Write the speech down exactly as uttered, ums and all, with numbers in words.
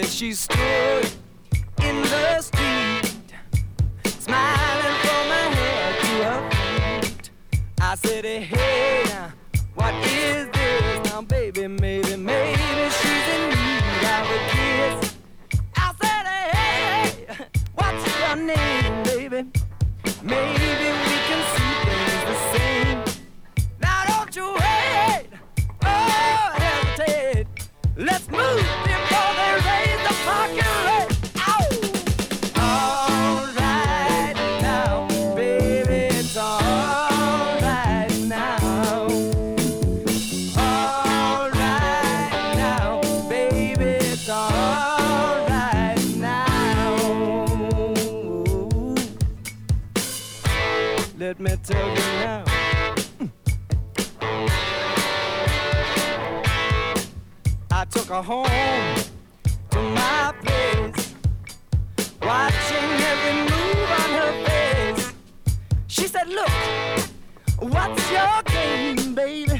and she stood in the street, smiling from her head to her feet. I said, hey, now, what is this? Now, baby, maybe, maybe she's in need of a kiss. I said, hey, what's your name, baby? Maybe we can see things the same. Now, don't you wait, oh, hesitate. Let's move before they raise the parking rate. Ow! All right now, baby, it's all right now. All right now, baby, it's all right now. Let me tell you now. I took her home to my place, watching every move on her face. She said, look, what's your game, baby?